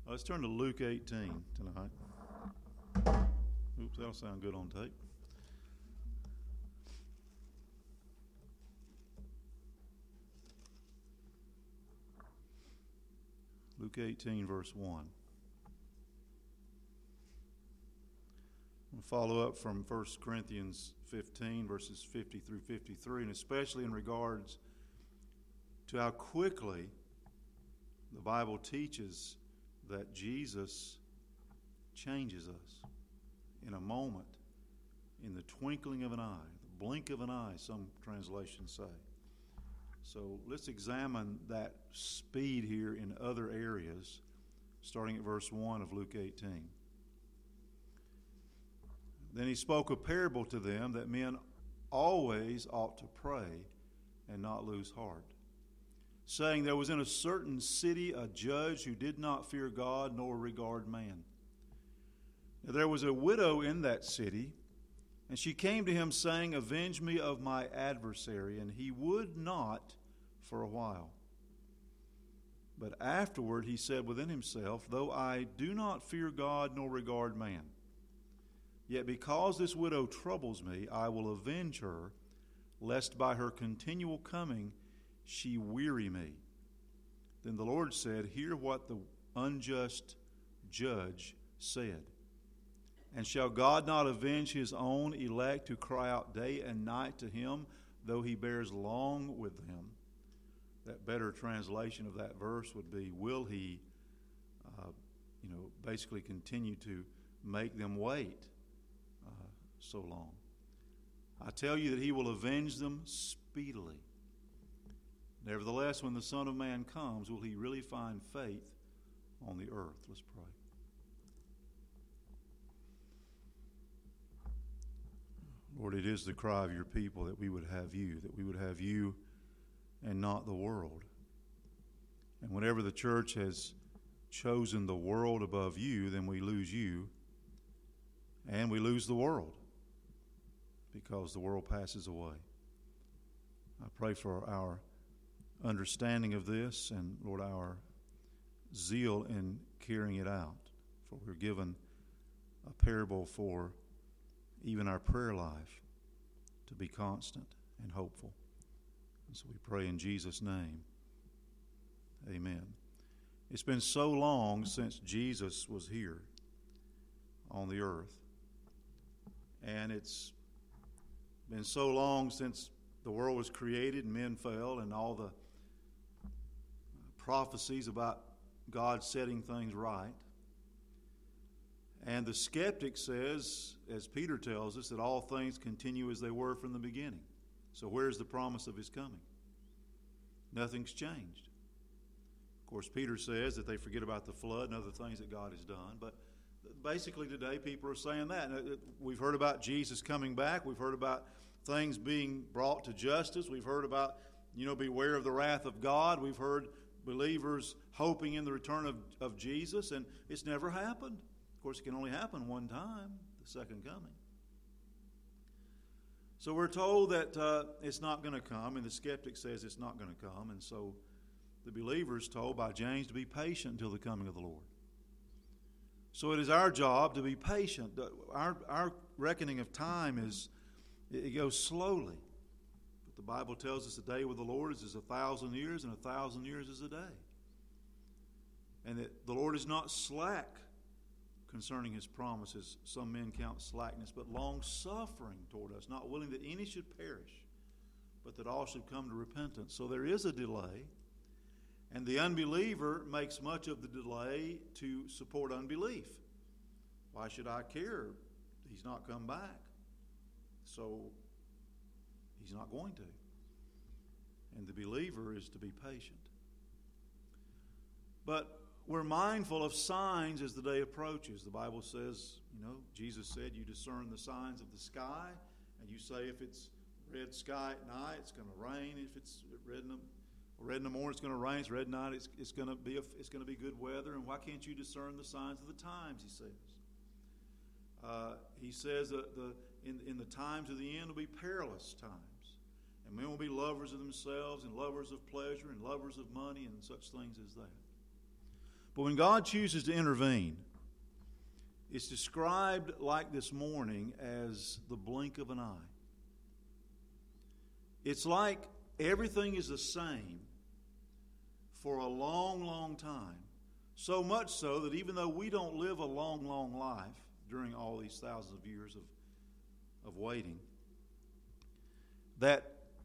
Let's turn to Luke 18 tonight. Oops, that'll sound good on tape. Luke 18, verse 1. We'll follow up from 1 Corinthians 15, verses 50 through 53, and especially in regards to how quickly the Bible teaches that Jesus changes us in a moment, in the twinkling of an eye, the blink of an eye, some translations say. So let's examine that speed here in other areas, starting at verse 1 of Luke 18. Then he spoke a parable to them that men always ought to pray and not lose heart, saying, there was in a certain city a judge who did not fear God nor regard man. Now, there was a widow in that city, and she came to him saying, avenge me of my adversary. And he would not for a while. But afterward he said within himself, though I do not fear God nor regard man, yet because this widow troubles me, I will avenge her, lest by her continual coming she weary me. Then the Lord said, hear what the unjust judge said. And shall God not avenge his own elect who cry out day and night to him, though he bears long with them? That better translation of that verse would be, will he, basically continue to make them wait so long? I tell you that he will avenge them speedily. Nevertheless, when the Son of Man comes, will he really find faith on the earth? Let's pray. Lord, it is the cry of your people that we would have you and not the world. And whenever the church has chosen the world above you, then we lose you and we lose the world, because the world passes away. I pray for our understanding of this and, Lord, our zeal in carrying it out. For we're given a parable for even our prayer life to be constant and hopeful. And so we pray in Jesus' name. Amen. It's been so long since Jesus was here on the earth. And it's been so long since the world was created and men fell, and all the prophecies about God setting things right. And the skeptic says, as Peter tells us, that all things continue as they were from the beginning. So where's the promise of his coming? Nothing's changed. Of course, Peter says that they forget about the flood and other things that God has done. But basically today people are saying that. We've heard about Jesus coming back. We've heard about things being brought to justice. We've heard about, beware of the wrath of God. We've heard believers hoping in the return of Jesus, and it's never happened. Of course, it can only happen one time, the second coming. So we're told that it's not going to come, and the skeptic says it's not going to come, and so the believer is told by James to be patient until the coming of the Lord. So it is our job to be patient. Our reckoning of time it goes slowly. But the Bible tells us a day with the Lord is 1,000 years, and 1,000 years is a day. And that the Lord is not slack concerning his promises. Some men count slackness, but long-suffering toward us, not willing that any should perish, but that all should come to repentance. So there is a delay, and the unbeliever makes much of the delay to support unbelief. Why should I care? He's not come back, so he's not going to. And the believer is to be patient. But we're mindful of signs as the day approaches. The Bible says, Jesus said, you discern the signs of the sky, and you say if it's red sky at night, it's going to rain. If it's red in the morning, it's going to rain. It's red at night, it's going to be good weather. And why can't you discern the signs of the times? He says. He says that in the times of the end will be perilous times, and men will be lovers of themselves and lovers of pleasure and lovers of money and such things as that. But when God chooses to intervene, it's described like this morning as the blink of an eye. It's like everything is the same for a long, long time. So much so that even though we don't live a long, long life during all these thousands of years of waiting, that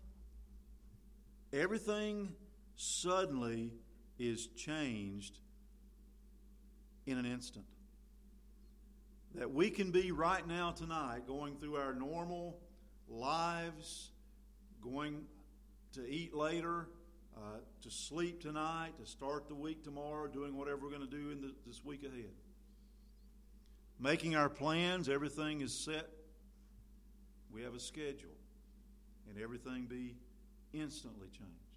everything suddenly is changed in an instant. That we can be right now tonight going through our normal lives, going to eat later, to sleep tonight, to start the week tomorrow, doing whatever we're going to do in this week ahead. Making our plans, everything is set. We have a schedule, and everything be instantly changed.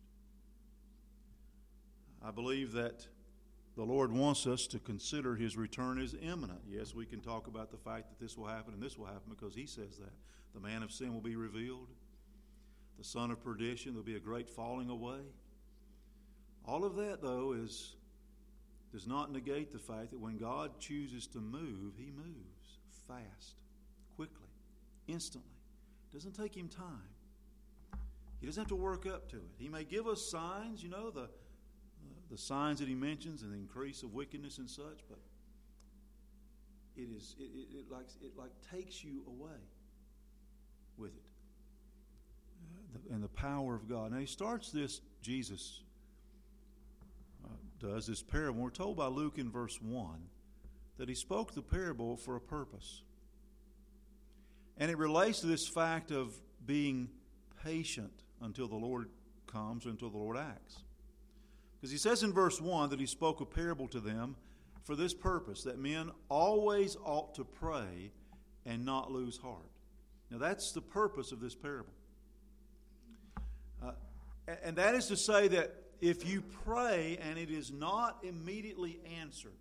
I believe that the Lord wants us to consider His return as imminent. Yes, we can talk about the fact that this will happen and this will happen because He says that. The man of sin will be revealed. The son of perdition, there'll be a great falling away. All of that, though, does not negate the fact that when God chooses to move, He moves fast, quickly, instantly. It doesn't take Him time. He doesn't have to work up to it. He may give us signs, the signs that He mentions and the increase of wickedness and such, but it takes you away with it. And the power of God. Now He starts this, Jesus does this parable. We're told by Luke in verse 1 that He spoke the parable for a purpose. And it relates to this fact of being patient until the Lord comes or until the Lord acts. Because He says in verse 1 that He spoke a parable to them for this purpose, that men always ought to pray and not lose heart. Now that's the purpose of this parable. And that is to say that if you pray and it is not immediately answered,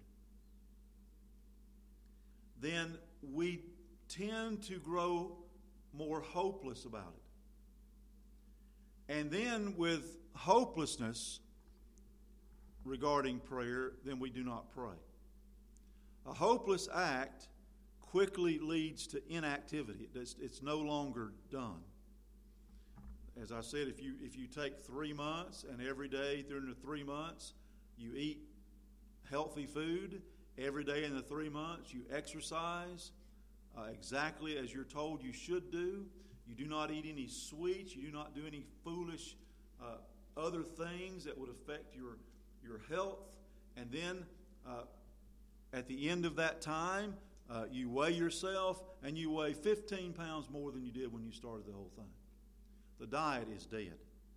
then we tend to grow more hopeless about it. And then with hopelessness regarding prayer, then we do not pray. A hopeless act quickly leads to inactivity. It's no longer done. As I said, if you take 3 months and every day during the 3 months you eat healthy food, every day in the 3 months you exercise exactly as you're told you should do, you do not eat any sweets, you do not do any foolish other things that would affect your health, and then at the end of that time you weigh yourself and you weigh 15 pounds more than you did when you started the whole thing. The diet is dead.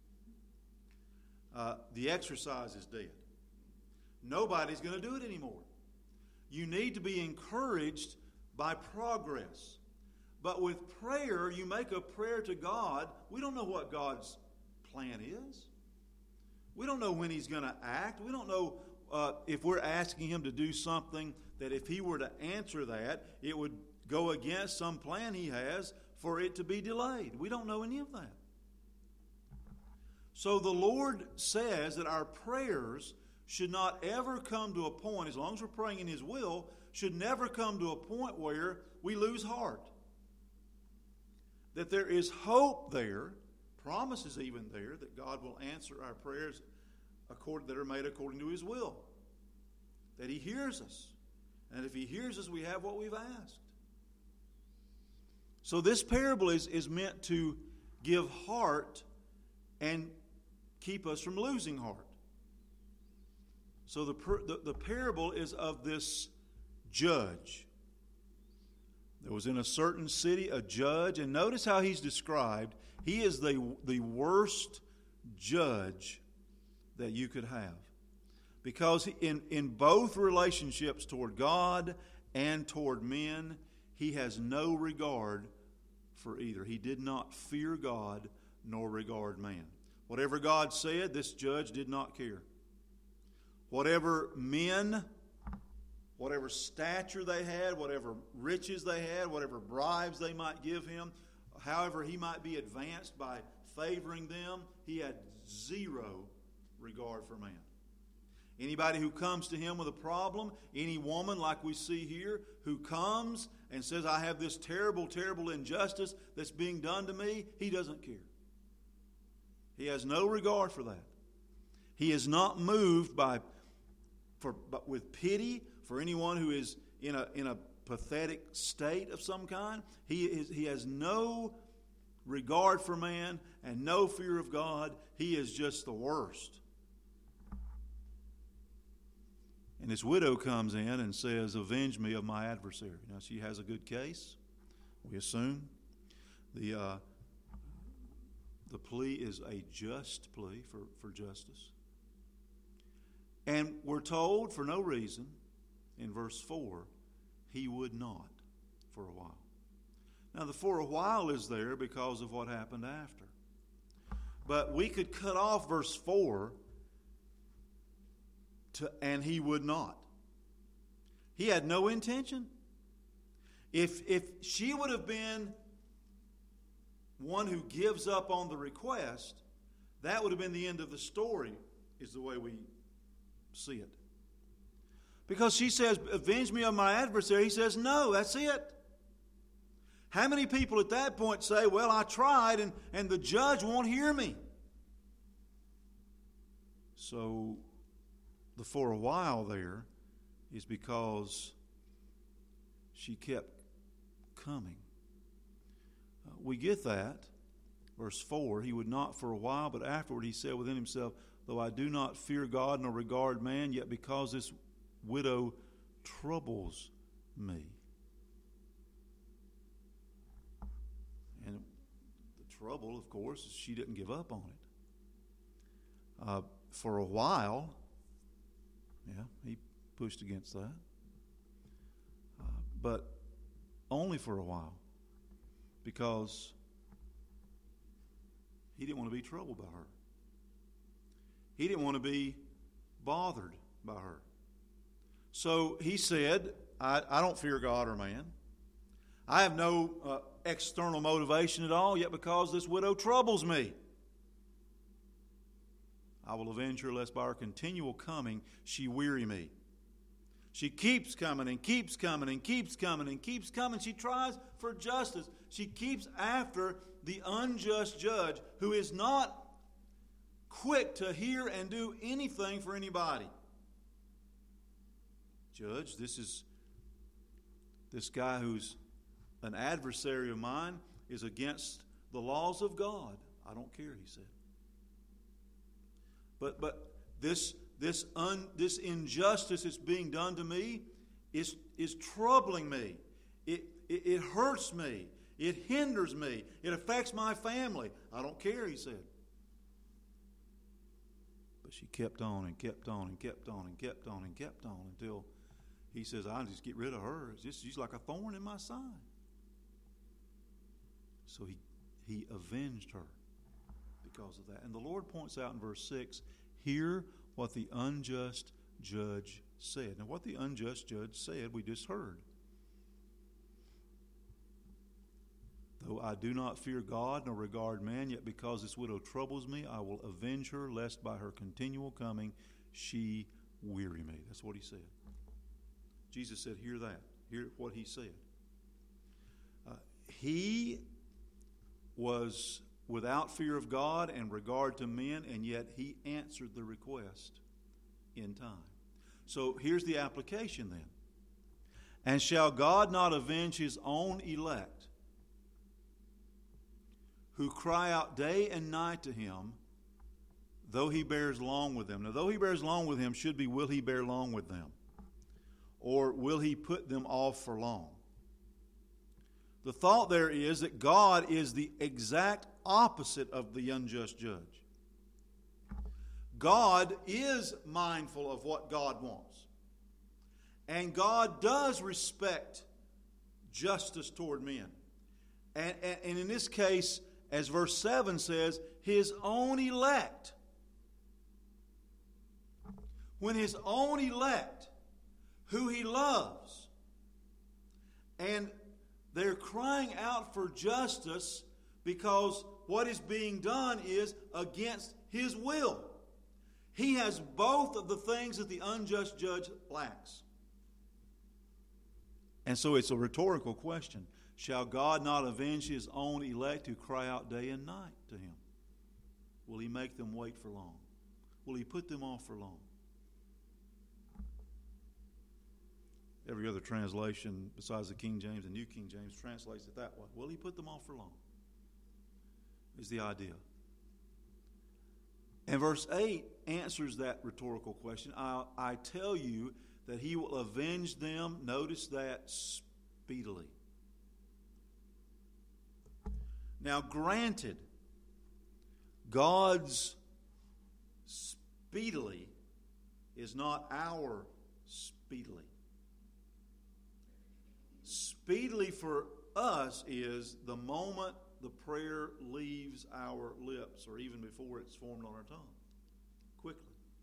The exercise is dead. Nobody's going to do it anymore. You need to be encouraged by progress. But with prayer, you make a prayer to God. We don't know what God's plan is. We don't know when He's going to act. We don't know if we're asking Him to do something that if He were to answer that, it would go against some plan He has for it to be delayed. We don't know any of that. So the Lord says that our prayers should not ever come to a point, as long as we're praying in His will, should never come to a point where we lose heart. That there is hope there, promises even there, that God will answer our prayers that are made according to His will. That He hears us. And if He hears us, we have what we've asked. So this parable is meant to give heart and keep us from losing heart. So the parable is of this judge. There was in a certain city a judge, and notice how he's described. He is the worst judge that you could have. Because in both relationships toward God and toward men, he has no regard for either. He did not fear God nor regard man. Whatever God said, this judge did not care. Whatever men, whatever stature they had, whatever riches they had, whatever bribes they might give him, however he might be advanced by favoring them, he had zero regard for man. Anybody who comes to him with a problem, any woman like we see here who comes and says, I have this terrible, terrible injustice that's being done to me, he doesn't care. He has no regard for that. He is not moved with pity for anyone who is in a pathetic state of some kind. He has no regard for man and no fear of God. He is just the worst. And this widow comes in and says, avenge me of my adversary. Now, she has a good case, we assume. The plea is a just plea for justice. And we're told for no reason in verse 4, he would not for a while. Now, the for a while is there because of what happened after. But we could cut off verse 4 and he would not. He had no intention. If she would have been one who gives up on the request, that would have been the end of the story, is the way we see it. Because she says, avenge me of my adversary. He says, no, that's it. How many people at that point say, well, I tried and the judge won't hear me? So the for a while there is because she kept coming. We get that. Verse 4, he would not for a while, but afterward he said within himself, though I do not fear God nor regard man, yet because this widow troubles me. And the trouble, of course, is she didn't give up on it. For a while, he pushed against that. But only for a while. Because he didn't want to be troubled by her. He didn't want to be bothered by her. So he said, I don't fear God or man. I have no external motivation at all, yet because this widow troubles me, I will avenge her, lest by her continual coming she weary me. She keeps coming and keeps coming and keeps coming and keeps coming. She tries for justice. She keeps after the unjust judge who is not quick to hear and do anything for anybody. Judge, this guy who's an adversary of mine is against the laws of God. I don't care, he said. But this injustice that's being done to me is troubling me. It hurts me. It hinders me. It affects my family. I don't care, he said. But she kept on and kept on and kept on and kept on and kept on until he says, I'll just get rid of her. She's like a thorn in my side. So he avenged her because of that. And the Lord points out in verse 6, hear what the unjust judge said. Now, what the unjust judge said, we just heard. Though I do not fear God nor regard man, yet because this widow troubles me, I will avenge her, lest by her continual coming she weary me. That's what he said. Jesus said, hear that. Hear what he said. He was without fear of God and regard to men, and yet he answered the request in time. So here's the application then. And shall God not avenge his own elect, who cry out day and night to him, though he bears long with them? Now, though he bears long with him should be, will he bear long with them? Or will he put them off for long? The thought there is that God is the exact opposite of the unjust judge. God is mindful of what God wants. And God does respect justice toward men. And in this case, as verse 7 says, his own elect. When his own elect, who he loves, and they're crying out for justice because what is being done is against his will. He has both of the things that the unjust judge lacks. And so it's a rhetorical question. Shall God not avenge his own elect who cry out day and night to him? Will he make them wait for long? Will he put them off for long? Every other translation besides the King James and New King James translates it that way. Will he put them off for long? Is the idea. And verse 8 answers that rhetorical question. I tell you that he will avenge them, notice that, speedily. Now, granted, God's speedily is not our speedily. Speedily for us is the moment the prayer leaves our lips, or even before it's formed on our tongue. Quickly.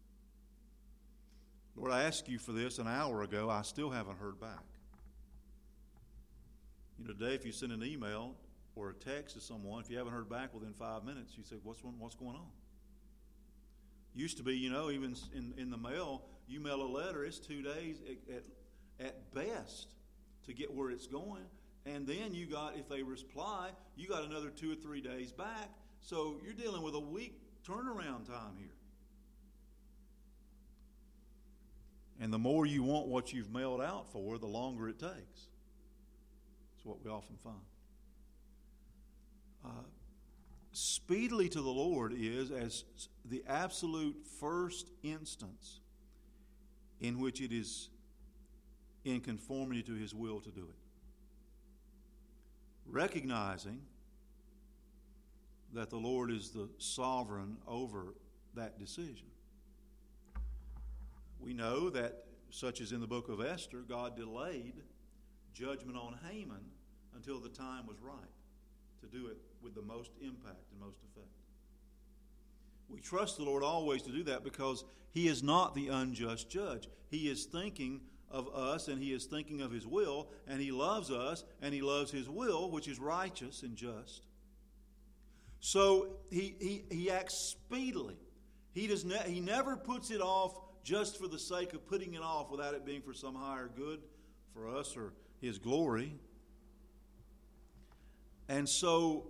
Lord, I asked you for this an hour ago. I still haven't heard back. You know, today if you send an email or a text to someone, if you haven't heard back within 5 minutes, you say, what's going on? Used to be, you know, even in the mail, you mail a letter, it's 2 days at best to get where it's going. And then you got, if they reply, you got another 2 or 3 days back. So you're dealing with a week turnaround time here. And the more you want what you've mailed out for, the longer it takes. That's what we often find. Speedily to the Lord is as the absolute first instance in which it is in conformity to his will to do it. Recognizing that the Lord is the sovereign over that decision. We know that, such as in the book of Esther, God delayed judgment on Haman until the time was right to do it with the most impact and most effect. We trust the Lord always to do that because he is not the unjust judge. He is thinking of us and he is thinking of his will, and he loves us and he loves his will, which is righteous and just. So he acts speedily. He never puts it off just for the sake of putting it off without it being for some higher good for us or his glory. And so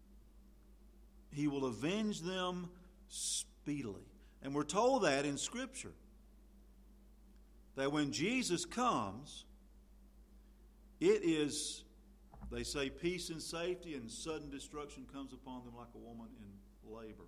he will avenge them speedily. And we're told that in Scripture. That when Jesus comes, it is, they say, peace and safety, and sudden destruction comes upon them like a woman in labor.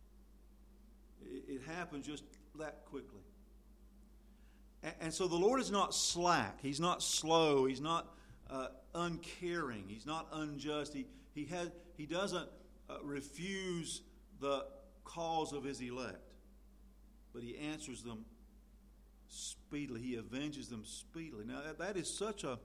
It happens just that quickly. And so the Lord is not slack. He's not slow. He's not uncaring. He's not unjust. He doesn't refuse the cause of his elect, but he answers them speedily. He avenges them speedily. Now that is such a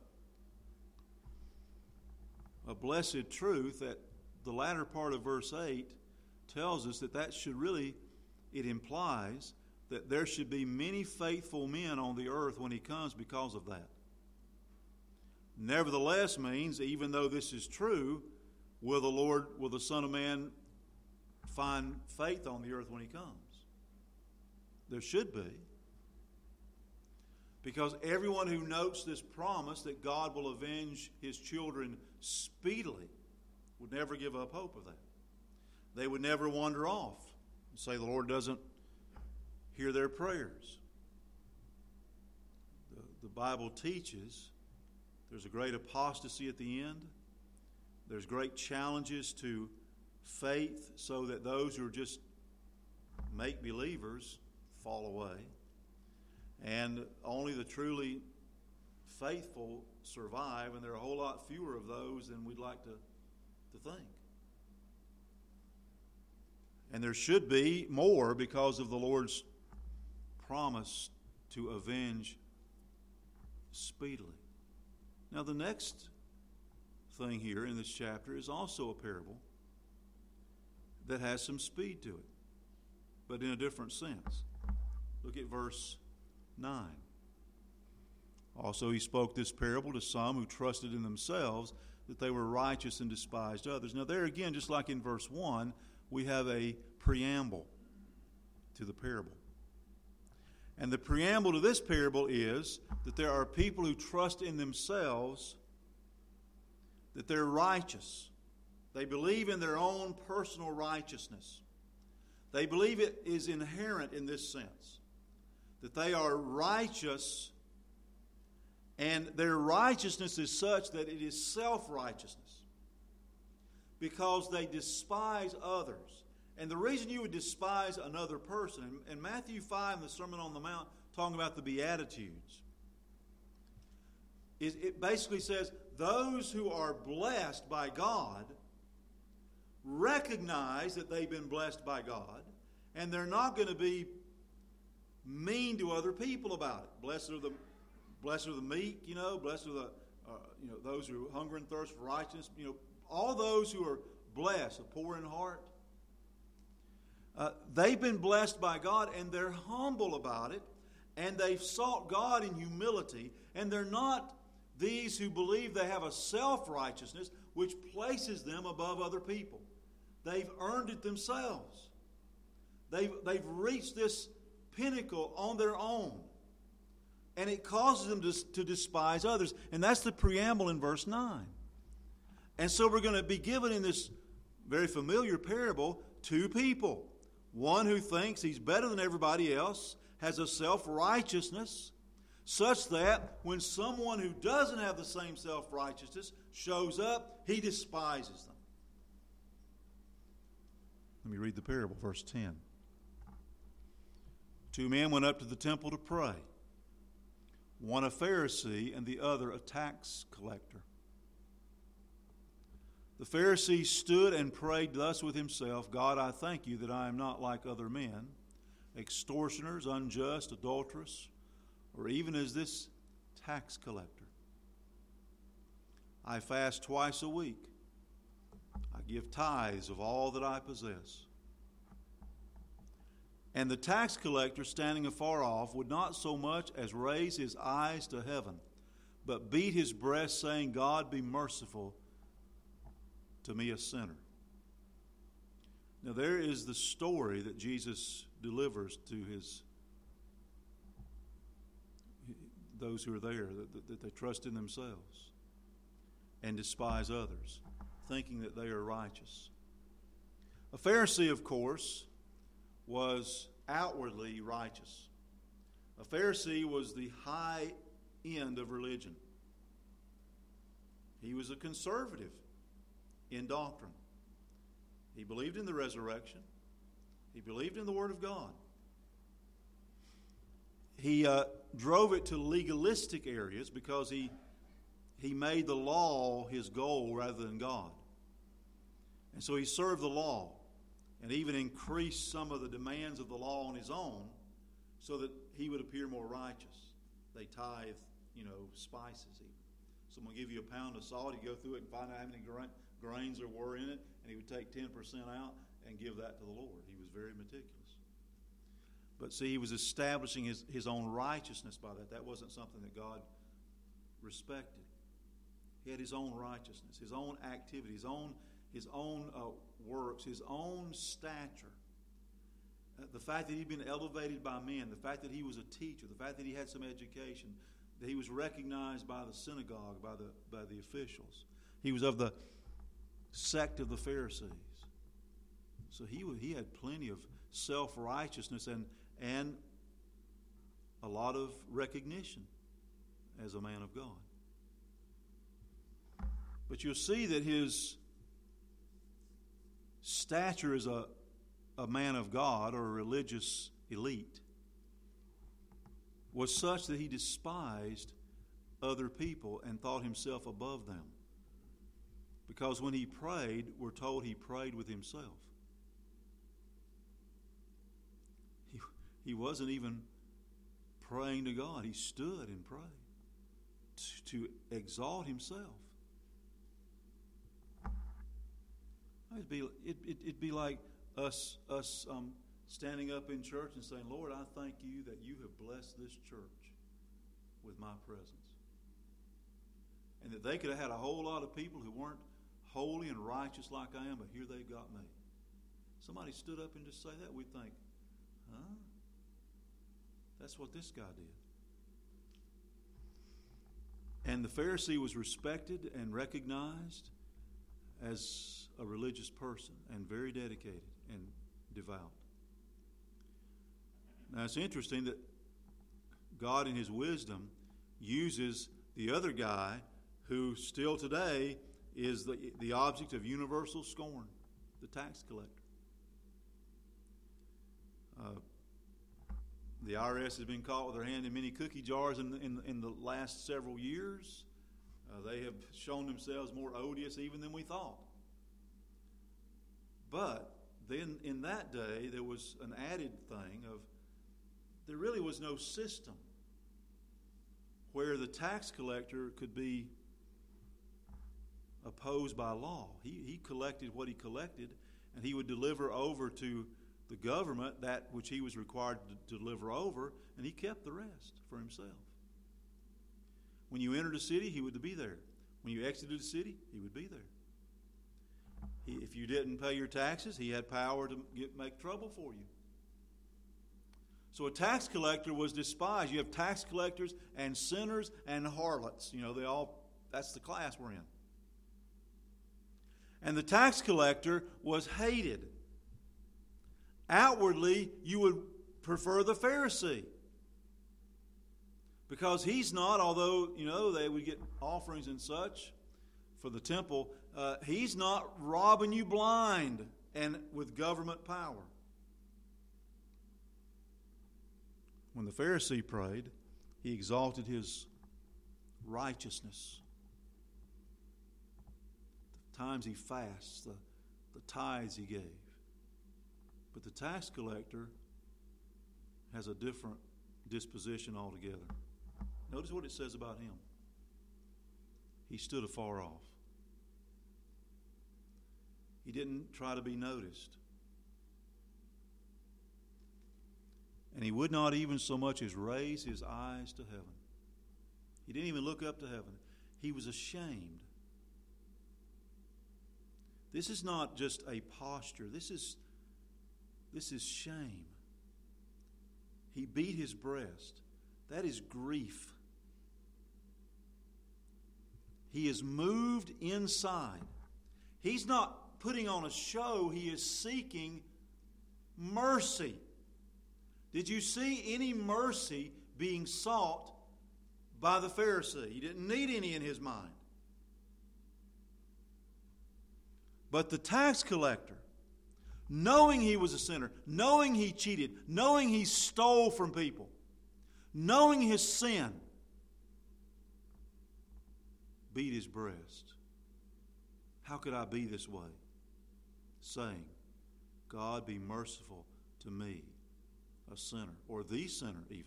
blessed truth that the latter part of verse 8 tells us that should really, it implies that there should be many faithful men on the earth when he comes because of that. Nevertheless means, even though this is true, will the Son of Man find faith on the earth when he comes? There should be. Because everyone who notes this promise that God will avenge his children speedily would never give up hope of that. They would never wander off and say the Lord doesn't hear their prayers. The Bible teaches there's a great apostasy at the end. There's great challenges to faith so that those who are just make-believers fall away. And only the truly faithful survive, and there are a whole lot fewer of those than we'd like to think. And there should be more because of the Lord's promise to avenge speedily. Now the next thing here in this chapter is also a parable that has some speed to it, but in a different sense. Look at verse 9. Also he spoke this parable to some who trusted in themselves that they were righteous and despised others. Now there again, just like in verse 1, we have a preamble to the parable. And the preamble to this parable is that there are people who trust in themselves that they're righteous. They believe in their own personal righteousness. They believe it is inherent in this sense, that they are righteous, and their righteousness is such that it is self-righteousness because they despise others. And the reason you would despise another person, in Matthew 5, in the Sermon on the Mount, talking about the Beatitudes, it basically says those who are blessed by God recognize that they've been blessed by God, and they're not going to be mean to other people about it. Blessed are the meek, blessed are the those who hunger and thirst for righteousness. All those who are blessed, the poor in heart. They've been blessed by God, and they're humble about it, and they've sought God in humility, and they're not these who believe they have a self-righteousness which places them above other people. They've earned it themselves. They've reached this pinnacle on their own, and it causes them to despise others. And that's the preamble in verse 9. And so we're going to be given in this very familiar parable two people. One who thinks he's better than everybody else, has a self-righteousness, such that when someone who doesn't have the same self-righteousness shows up, he despises them. Let me read the parable, verse 10. Two men went up to the temple to pray, one a Pharisee and the other a tax collector. The Pharisee stood and prayed thus with himself, God, I thank you that I am not like other men, extortioners, unjust, adulterous, or even as this tax collector. I fast twice a week. I give tithes of all that I possess. And the tax collector, standing afar off, would not so much as raise his eyes to heaven, but beat his breast, saying, God, be merciful to me, a sinner. Now there is the story that Jesus delivers to those who are there, that they trust in themselves and despise others, thinking that they are righteous. A Pharisee, of course, was outwardly righteous. A Pharisee was the high end of religion. He was a conservative in doctrine. He believed in the resurrection. He believed in the Word of God. He drove it to legalistic areas because he made the law his goal rather than God. And so he served the law and even increased some of the demands of the law on his own so that he would appear more righteous. They tithe, spices even. Someone give you a pound of salt, you go through it and find out how many grains there were in it, and he would take 10% out and give that to the Lord. He was very meticulous. But see, he was establishing his own righteousness by that. That wasn't something that God respected. He had his own righteousness, his own activity, his own works, his own stature. The fact that he'd been elevated by men, the fact that he was a teacher, the fact that he had some education, that he was recognized by the synagogue, by the officials. He was of the sect of the Pharisees. So he had plenty of self-righteousness and a lot of recognition as a man of God. But you'll see that his stature as a man of God or a religious elite was such that he despised other people and thought himself above them. Because when he prayed, we're told he prayed with himself. He wasn't even praying to God. He stood and prayed to exalt himself. It'd be like us standing up in church and saying, Lord, I thank you that you have blessed this church with my presence. And that they could have had a whole lot of people who weren't holy and righteous like I am, but here they've got me. Somebody stood up and just say that, we'd think, huh? That's what this guy did. And the Pharisee was respected and recognized as a religious person and very dedicated and devout. Now it's interesting that God in His wisdom uses the other guy who still today is the object of universal scorn, the tax collector. The IRS has been caught with their hand in many cookie jars in the last several years. They have shown themselves more odious even than we thought. But then in that day, there was an added thing of there really was no system where the tax collector could be opposed by law. He collected what he collected, and he would deliver over to the government that which he was required to deliver over, and he kept the rest for himself. When you entered a city, he would be there. When you exited a city, he would be there. If you didn't pay your taxes, he had power to make trouble for you. So a tax collector was despised. You have tax collectors and sinners and harlots. That's the class we're in. And the tax collector was hated. Outwardly, you would prefer the Pharisee. Because he's not, although, they would get offerings and such for the temple, he's not robbing you blind and with government power. When the Pharisee prayed, he exalted his righteousness. The times he fasts, the tithes he gave. But the tax collector has a different disposition altogether. Notice what it says about him. He stood afar off. He didn't try to be noticed. And he would not even so much as raise his eyes to heaven. He didn't even look up to heaven. He was ashamed. This is not just a posture. This is shame. He beat his breast. That is grief. He is moved inside. He's not putting on a show. He is seeking mercy. Did you see any mercy being sought by the Pharisee? He didn't need any in his mind. But the tax collector, knowing he was a sinner, knowing he cheated, knowing he stole from people, knowing his sin, beat his breast. How could I be this way? Saying, God, be merciful to me, a sinner, or the sinner even.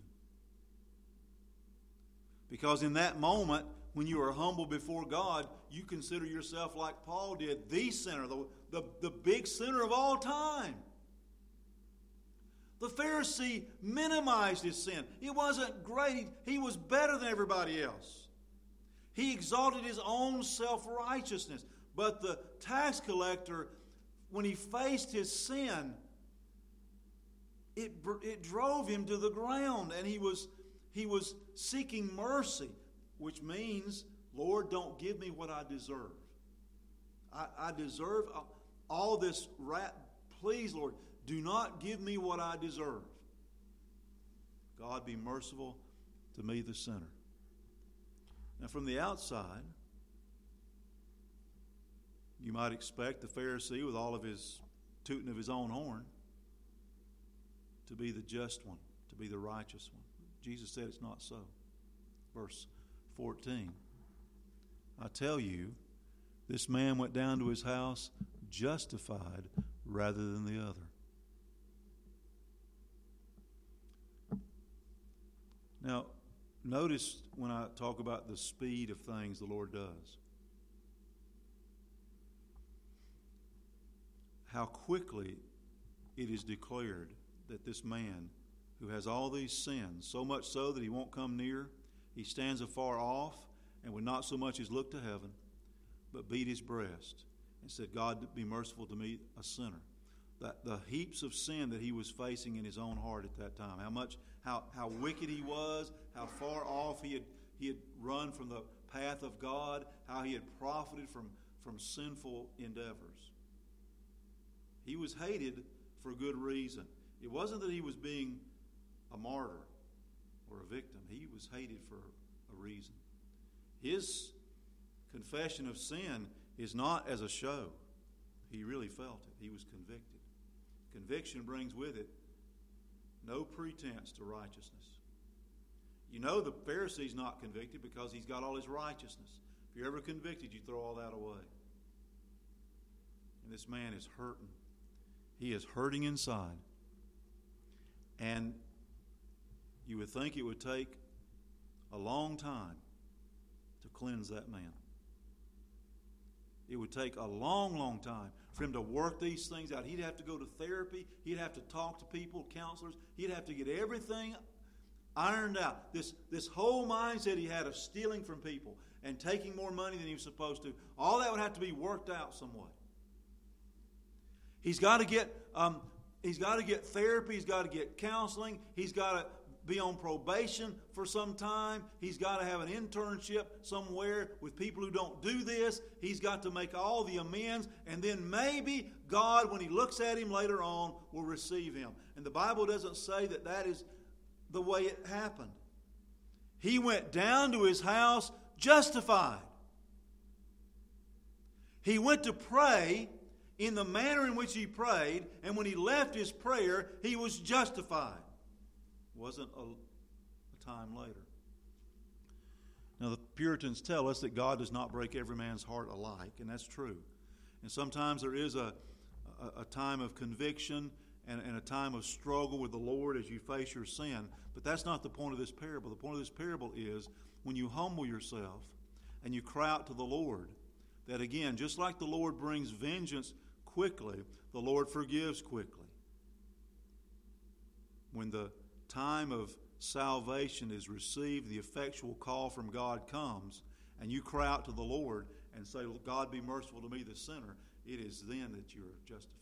Because in that moment, when you are humble before God, you consider yourself like Paul did, the sinner, the big sinner of all time. The Pharisee minimized his sin. It wasn't great. He was better than everybody else. He exalted his own self-righteousness. But the tax collector, when he faced his sin, it drove him to the ground, and he was seeking mercy, which means, Lord, don't give me what I deserve. I deserve all this wrath. Please, Lord, do not give me what I deserve. God, be merciful to me, the sinner. Now, from the outside, you might expect the Pharisee, with all of his tooting of his own horn, to be the just one, to be the righteous one. Jesus said it's not so. Verse 14. I tell you, this man went down to his house justified rather than the other. Now, notice when I talk about the speed of things the Lord does, how quickly it is declared that this man who has all these sins, so much so that he won't come near, he stands afar off and would not so much as look to heaven, but beat his breast and said, God, be merciful to me, a sinner. The heaps of sin that he was facing in his own heart at that time, how wicked he was, how far off he had run from the path of God, how he had profited from sinful endeavors. He was hated for good reason. It wasn't that he was being a martyr or a victim. He was hated for a reason. His confession of sin is not as a show. He really felt it. He was convicted. Conviction brings with it no pretense to righteousness. You know the Pharisee's not convicted because he's got all his righteousness. If you're ever convicted, you throw all that away. And this man is hurting. He is hurting inside. And you would think it would take a long time to cleanse that man. It would take a long, long time for him to work these things out. He'd have to go to therapy. He'd have to talk to people, counselors. He'd have to get everything ironed out. This whole mindset he had of stealing from people and taking more money than he was supposed to, all that would have to be worked out some way. He's got to get therapy. He's got to get counseling. He's got to be on probation for some time. He's got to have an internship somewhere with people who don't do this. He's got to make all the amends. And then maybe God, when he looks at him later on, will receive him. And the Bible doesn't say that that is the way it happened. He went down to his house justified. He went to pray in the manner in which he prayed, and when he left his prayer, he was justified. Wasn't a time later. Now, the Puritans tell us that God does not break every man's heart alike, and that's true. And sometimes there is a time of conviction and a time of struggle with the Lord as you face your sin, but that's not the point of this parable. The point of this parable is when you humble yourself and you cry out to the Lord, that again, just like the Lord brings vengeance quickly, the Lord forgives quickly. When the time of salvation is received, the effectual call from God comes, and you cry out to the Lord and say, God, be merciful to me, the sinner, it is then that you are justified.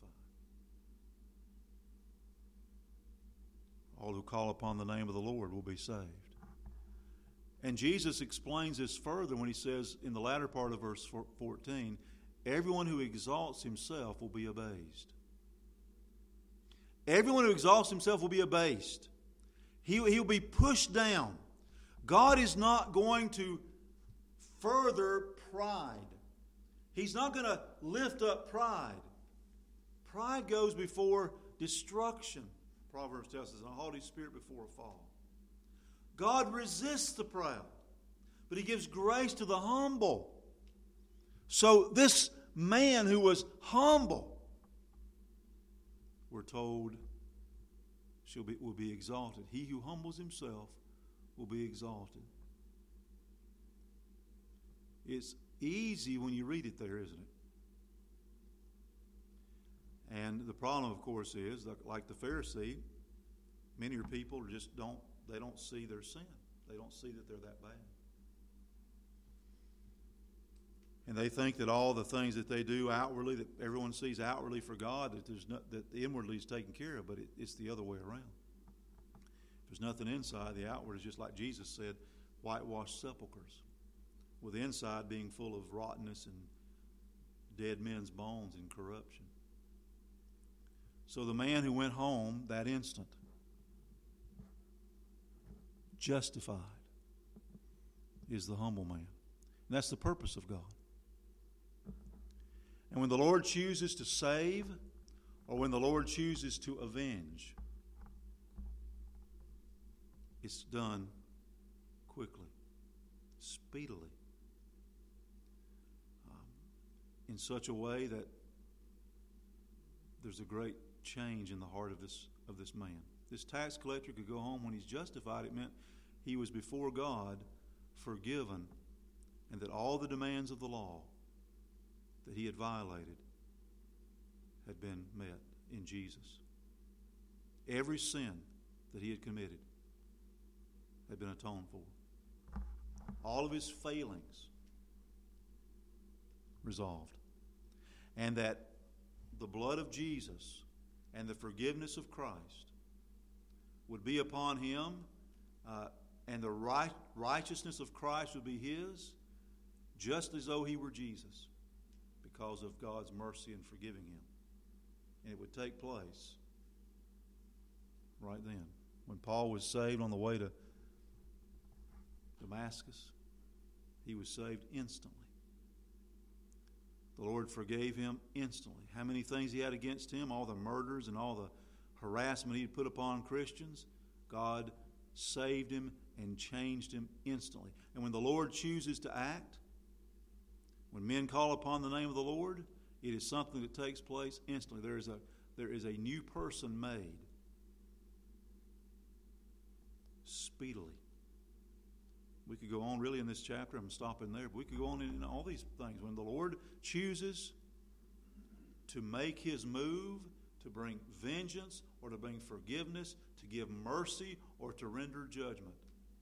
All who call upon the name of the Lord will be saved. And Jesus explains this further when he says in the latter part of verse 14, everyone who exalts himself will be abased. Everyone who exalts himself will be abased. He'll be pushed down. God is not going to further pride. He's not going to lift up pride. Pride goes before destruction. Proverbs tells us, a haughty spirit before a fall. God resists the proud, but he gives grace to the humble. So this man who was humble, we're told, will be exalted. He who humbles himself will be exalted. It's easy when you read it there, isn't it? And the problem, of course, is like the Pharisee, many people just don't see their sin. They don't see that they're that bad. And they think that all the things that they do outwardly, that everyone sees outwardly for God, that inwardly is taken care of, but it's the other way around. If there's nothing inside, the outward is just like Jesus said, whitewashed sepulchres, with the inside being full of rottenness and dead men's bones and corruption. So the man who went home that instant, justified, is the humble man. And that's the purpose of God. And when the Lord chooses to save, or when the Lord chooses to avenge, it's done quickly, speedily, in such a way that there's a great change in the heart of this man. This tax collector could go home when he's justified. It meant he was before God forgiven, and that all the demands of the law that he had violated had been met in Jesus. Every sin that he had committed had been atoned for. All of his failings resolved. And that the blood of Jesus and the forgiveness of Christ would be upon him, and the righteousness of Christ would be his, just as though he were Jesus, because of God's mercy in forgiving him. And it would take place right then. When Paul was saved on the way to Damascus, he was saved instantly. The Lord forgave him instantly. How many things he had against him, all the murders and all the harassment he had put upon Christians, God saved him and changed him instantly. And when the Lord chooses to act, when men call upon the name of the Lord, it is something that takes place instantly. There is a new person made speedily. We could go on really in this chapter. I'm stopping there. But we could go on in all these things. When the Lord chooses to make his move, to bring vengeance or to bring forgiveness, to give mercy or to render judgment,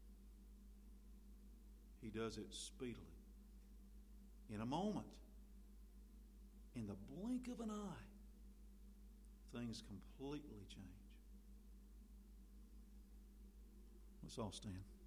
he does it speedily. In a moment, in the blink of an eye, things completely change. Let's all stand.